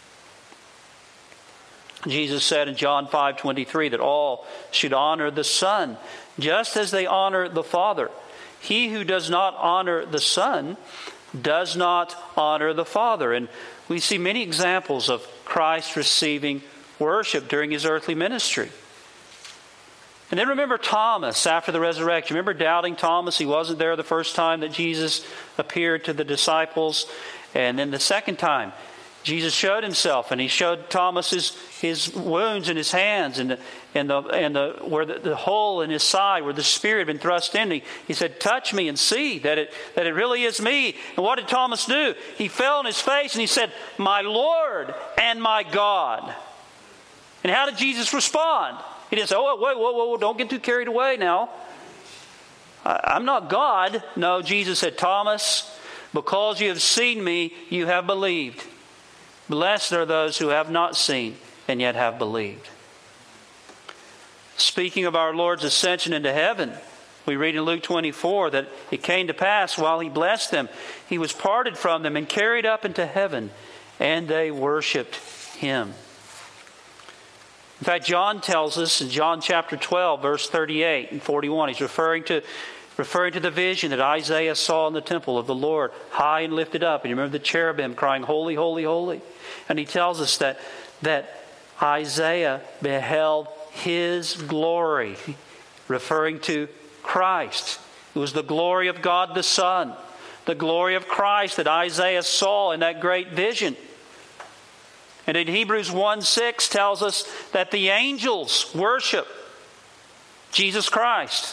Jesus said in John 5:23 that all should honor the Son, just as they honor the Father. He who does not honor the Son does not honor the Father. And we see many examples of Christ receiving worship during His earthly ministry. And then remember Thomas after the resurrection. Remember doubting Thomas? He wasn't there the first time that Jesus appeared to the disciples. And then the second time, Jesus showed Himself, and He showed Thomas his wounds in his hands and the hole in his side where the spear had been thrust in. He said, "Touch me and see that it really is me." And what did Thomas do? He fell on his face and he said, "My Lord and my God." And how did Jesus respond? He didn't say, "Oh, whoa, don't get too carried away now. I'm not God." No, Jesus said, "Thomas, because you have seen me, you have believed. Blessed are those who have not seen and yet have believed." Speaking of our Lord's ascension into heaven, we read in Luke 24 that it came to pass while He blessed them, He was parted from them and carried up into heaven, and they worshipped Him. In fact, John tells us in John chapter 12, verse 38 and 41, he's referring to the vision that Isaiah saw in the temple of the Lord, high and lifted up. And you remember the cherubim crying, "Holy, holy, holy." And he tells us that Isaiah beheld his glory, referring to Christ. It was the glory of God the Son, the glory of Christ that Isaiah saw in that great vision. And in Hebrews 1:6 tells us that the angels worship Jesus Christ.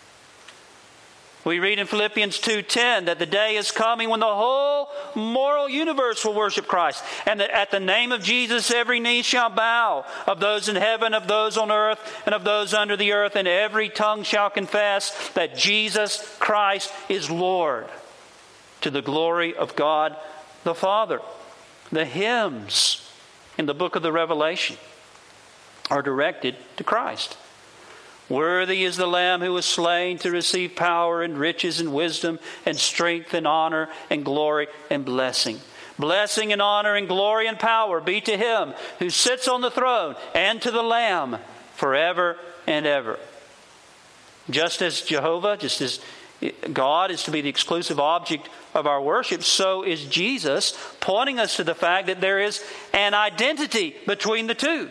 We read in Philippians 2:10 that the day is coming when the whole moral universe will worship Christ. And that at the name of Jesus every knee shall bow, of those in heaven, of those on earth, and of those under the earth, and every tongue shall confess that Jesus Christ is Lord, to the glory of God the Father. The hymns in the book of the Revelation are directed to Christ. Worthy is the Lamb who was slain to receive power and riches and wisdom and strength and honor and glory and blessing. Blessing and honor and glory and power be to Him who sits on the throne and to the Lamb forever and ever. Just as God is to be the exclusive object of our worship, so is Jesus, pointing us to the fact that there is an identity between the two.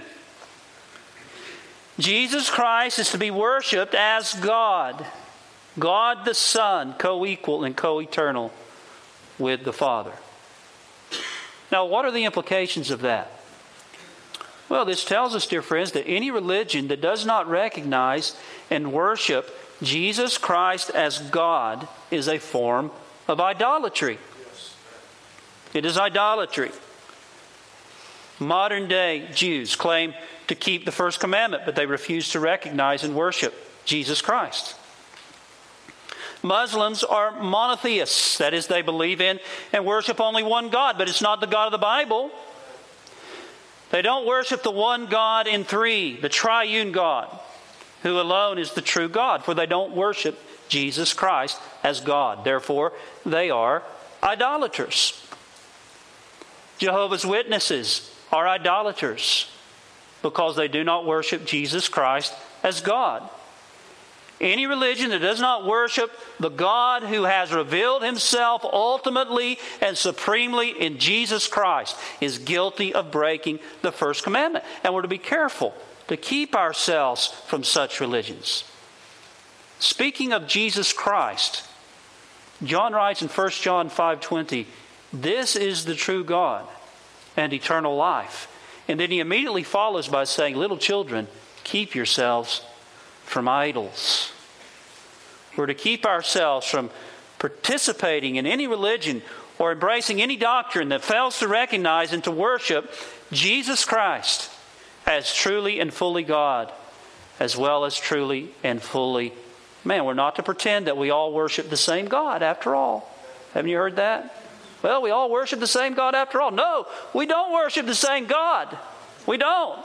Jesus Christ is to be worshipped as God, God the Son, co-equal and co-eternal with the Father. Now, what are the implications of that? Well, this tells us, dear friends, that any religion that does not recognize and worship Jesus Christ as God is a form of idolatry. It is idolatry. Modern day Jews claim to keep the first commandment, but they refuse to recognize and worship Jesus Christ. Muslims are monotheists. That is, they believe in and worship only one God, but it's not the God of the Bible. They don't worship the one God in three, the triune God, who alone is the true God, for they don't worship Jesus Christ as God. Therefore, they are idolaters. Jehovah's Witnesses are idolaters because they do not worship Jesus Christ as God. Any religion that does not worship the God who has revealed Himself ultimately and supremely in Jesus Christ is guilty of breaking the first commandment. And we're to be careful to keep ourselves from such religions. Speaking of Jesus Christ, John writes in 1 John 5:20, "This is the true God and eternal life." And then he immediately follows by saying, "Little children, keep yourselves from idols." We're to keep ourselves from participating in any religion or embracing any doctrine that fails to recognize and to worship Jesus Christ as truly and fully God, as well as truly and fully man. We're not to pretend that we all worship the same God after all. Haven't you heard that? Well, we all worship the same God after all. No, we don't worship the same God. We don't.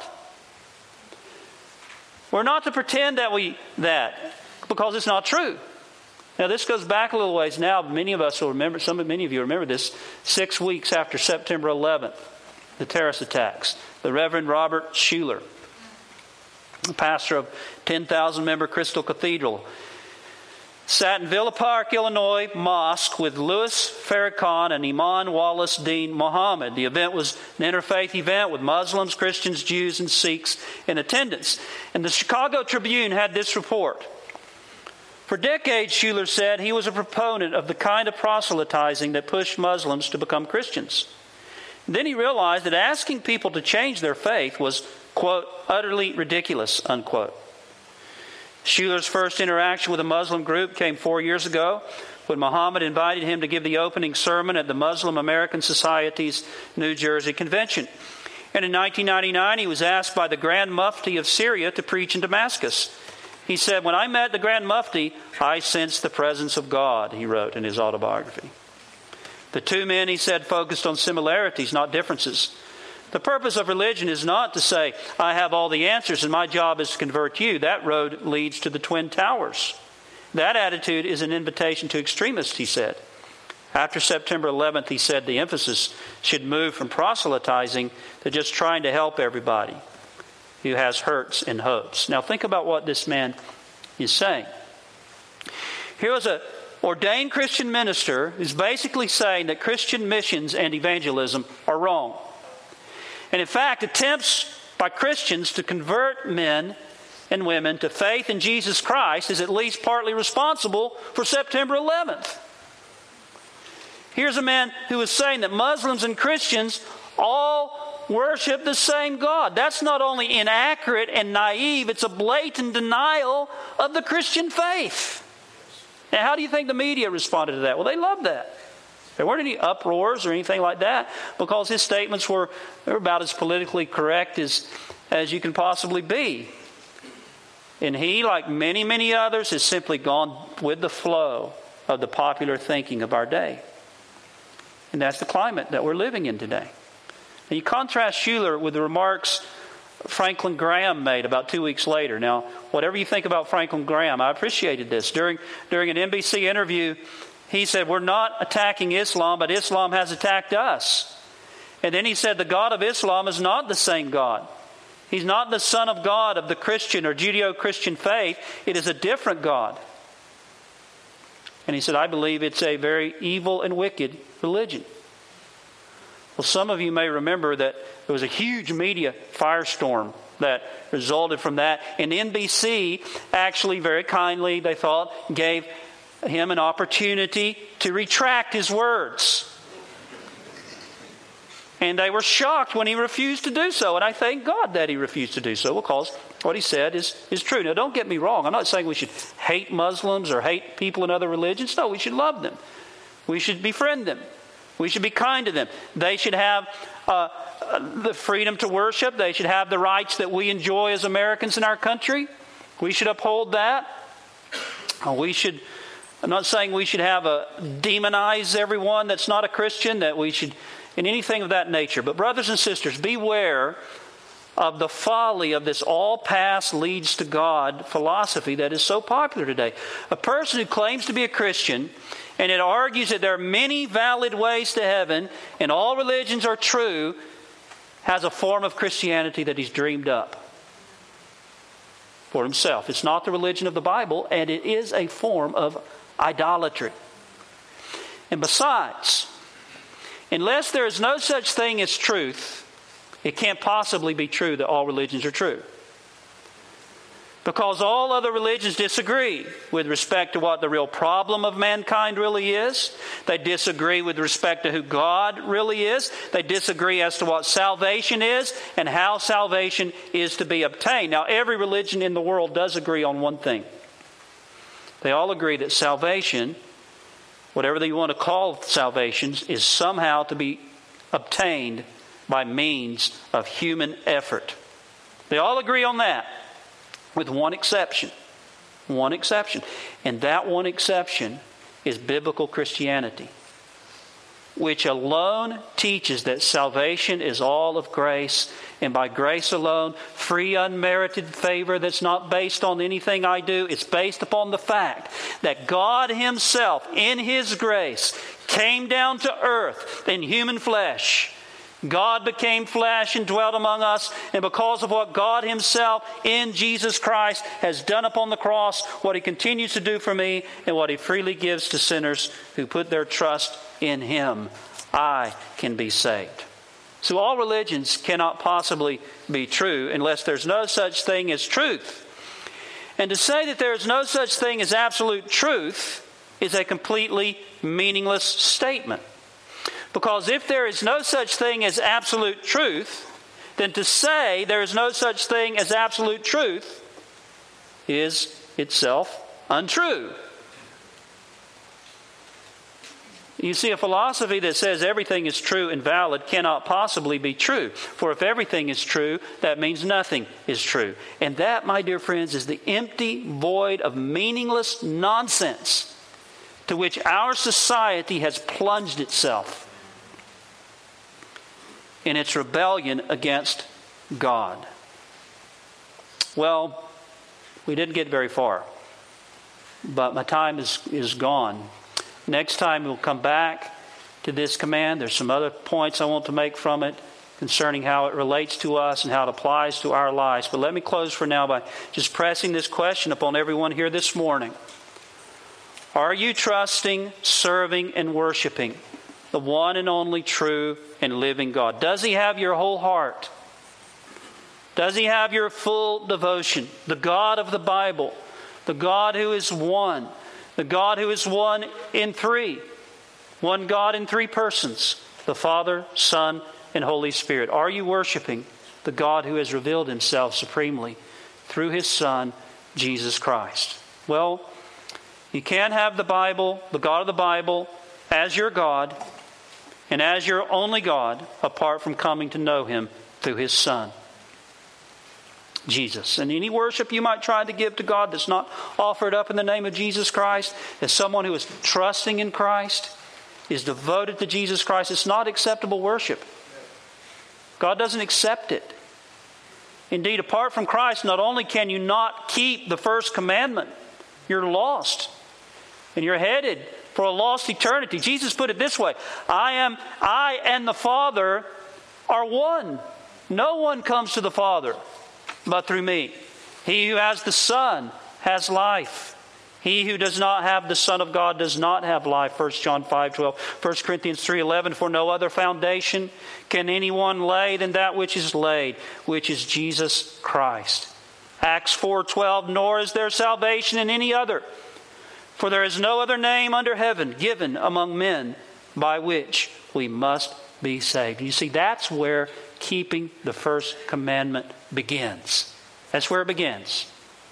We're not to pretend that because it's not true. Now, this goes back a little ways now. Many of us will remember, many of you remember this, 6 weeks after September 11th, the terrorist attacks. The Reverend Robert Schuller, the pastor of 10,000-member Crystal Cathedral, sat in Villa Park, Illinois mosque with Louis Farrakhan and Iman Wallace Din Muhammad. The event was an interfaith event with Muslims, Christians, Jews, and Sikhs in attendance. And the Chicago Tribune had this report. For decades, Schuller said, he was a proponent of the kind of proselytizing that pushed Muslims to become Christians. And then he realized that asking people to change their faith was, quote, utterly ridiculous, unquote. Schuller's first interaction with a Muslim group came 4 years ago when Muhammad invited him to give the opening sermon at the Muslim American Society's New Jersey convention. And in 1999, he was asked by the Grand Mufti of Syria to preach in Damascus. He said, "When I met the Grand Mufti, I sensed the presence of God," he wrote in his autobiography. The two men, he said, focused on similarities, not differences. The purpose of religion is not to say, I have all the answers and my job is to convert you. That road leads to the Twin Towers. That attitude is an invitation to extremists, he said. After September 11th, he said the emphasis should move from proselytizing to just trying to help everybody. who has hurts and hopes. Now think about what this man is saying. Here was an ordained Christian minister who's basically saying that Christian missions and evangelism are wrong. And in fact, attempts by Christians to convert men and women to faith in Jesus Christ is at least partly responsible for September 11th. Here's a man who is saying that Muslims and Christians all worship the same God. That's not only inaccurate and naive, it's a blatant denial of the Christian faith. Now, how do you think the media responded to that? Well, they loved that. There weren't any uproars or anything like that because his statements were about as politically correct as you can possibly be. And he, like many, many others, has simply gone with the flow of the popular thinking of our day. And that's the climate that we're living in today. And you contrast Schuller with the remarks Franklin Graham made about 2 weeks later. Now, whatever you think about Franklin Graham, I appreciated this. During an NBC interview, he said, "We're not attacking Islam, but Islam has attacked us." And then he said, "The God of Islam is not the same God. He's not the Son of God of the Christian or Judeo-Christian faith. It is a different God." And he said, "I believe it's a very evil and wicked religion." Well, some of you may remember that there was a huge media firestorm that resulted from that. And NBC actually very kindly, they thought, gave him an opportunity to retract his words. And they were shocked when he refused to do so. And I thank God that he refused to do so because what he said is true. Now, don't get me wrong. I'm not saying we should hate Muslims or hate people in other religions. No, we should love them. We should befriend them. We should be kind to them. They should have the freedom to worship. They should have the rights that we enjoy as Americans in our country. We should uphold that. I'm not saying we should demonize everyone that's not a Christian, that we should, in anything of that nature. But brothers and sisters, beware of the folly of this all paths leads to God philosophy that is so popular today. A person who claims to be a Christian and it argues that there are many valid ways to heaven and all religions are true has a form of Christianity that he's dreamed up for himself. It's not the religion of the Bible, and it is a form of idolatry. And besides, unless there is no such thing as truth, it can't possibly be true that all religions are true. Because all other religions disagree with respect to what the real problem of mankind really is. They disagree with respect to who God really is. They disagree as to what salvation is and how salvation is to be obtained. Now, every religion in the world does agree on one thing. They all agree that salvation, whatever they want to call salvation, is somehow to be obtained by means of human effort. They all agree on that. With one exception. One exception. And that one exception is biblical Christianity, which alone teaches that salvation is all of grace, and by grace alone, free unmerited favor that's not based on anything I do. It's based upon the fact that God Himself, in His grace, came down to earth in human flesh. God became flesh and dwelt among us, and because of what God Himself in Jesus Christ has done upon the cross, what He continues to do for me, and what He freely gives to sinners who put their trust in Him, I can be saved. So all religions cannot possibly be true unless there's no such thing as truth. And to say that there is no such thing as absolute truth is a completely meaningless statement. Because if there is no such thing as absolute truth, then to say there is no such thing as absolute truth is itself untrue. You see, a philosophy that says everything is true and valid cannot possibly be true. For if everything is true, that means nothing is true. And that, my dear friends, is the empty void of meaningless nonsense to which our society has plunged itself in its rebellion against God. Well, we didn't get very far, but my time is gone. Next time we'll come back to this command. There's some other points I want to make from it, concerning how it relates to us and how it applies to our lives. But let me close for now by just pressing this question upon everyone here this morning. Are you trusting, serving, and worshiping the one and only true and living God? Does He have your whole heart? Does He have your full devotion? The God of the Bible, the God who is one, the God who is one in three, one God in three persons, the Father, Son, and Holy Spirit. Are you worshiping the God who has revealed Himself supremely through His Son, Jesus Christ? Well, you can't have the Bible, the God of the Bible, as your God and as your only God apart from coming to know Him through His Son, Jesus. And any worship you might try to give to God that's not offered up in the name of Jesus Christ, as someone who is trusting in Christ, is devoted to Jesus Christ, it's not acceptable worship. God doesn't accept it. Indeed, apart from Christ, not only can you not keep the first commandment, you're lost. And you're headed for a lost eternity. Jesus put it this way: I and the Father are one. No one comes to the Father but through me. He who has the Son has life. He who does not have the Son of God does not have life. 1 John 5:12. 1 Corinthians 3:11. For no other foundation can anyone lay than that which is laid, which is Jesus Christ. Acts 4:12. Nor is there salvation in any other. For there is no other name under heaven given among men by which we must be saved. You see, that's where keeping the first commandment begins. That's where it begins.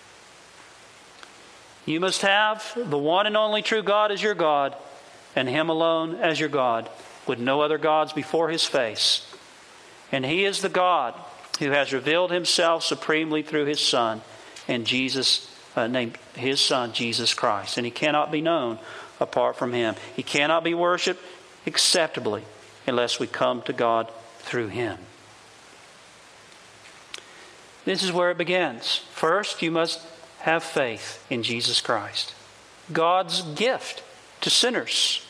You must have the one and only true God as your God, and Him alone as your God, with no other gods before His face. And He is the God who has revealed Himself supremely through His Son, and named His Son, Jesus Christ. And He cannot be known apart from Him. He cannot be worshipped acceptably unless we come to God through Him. This is where it begins. First, you must have faith in Jesus Christ, God's gift to sinners.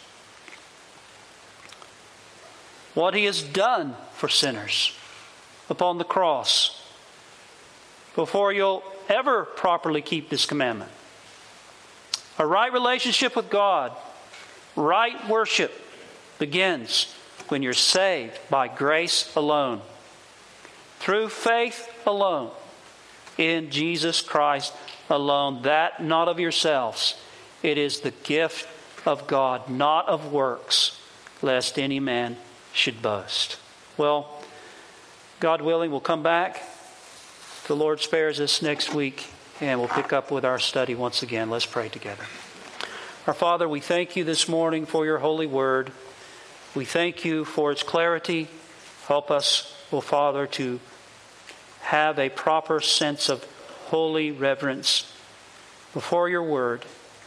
What He has done for sinners upon the cross before you'll ever properly keep this commandment. A right relationship with God, right worship, begins when you're saved by grace alone, through faith alone, in Jesus Christ alone. That not of yourselves. It is the gift of God, not of works, lest any man should boast. Well, God willing, we'll come back. If the Lord spares us next week, and we'll pick up with our study once again. Let's pray together. Our Father, we thank You this morning for Your holy word. We thank You for its clarity. Help us, O Father, to have a proper sense of holy reverence before Your word,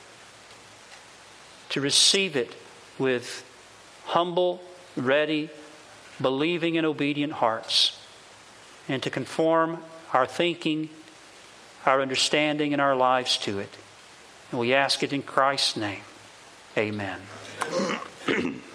to receive it with humble, ready, believing and obedient hearts, and to conform our thinking, our understanding, and our lives to it. And we ask it in Christ's name. Amen.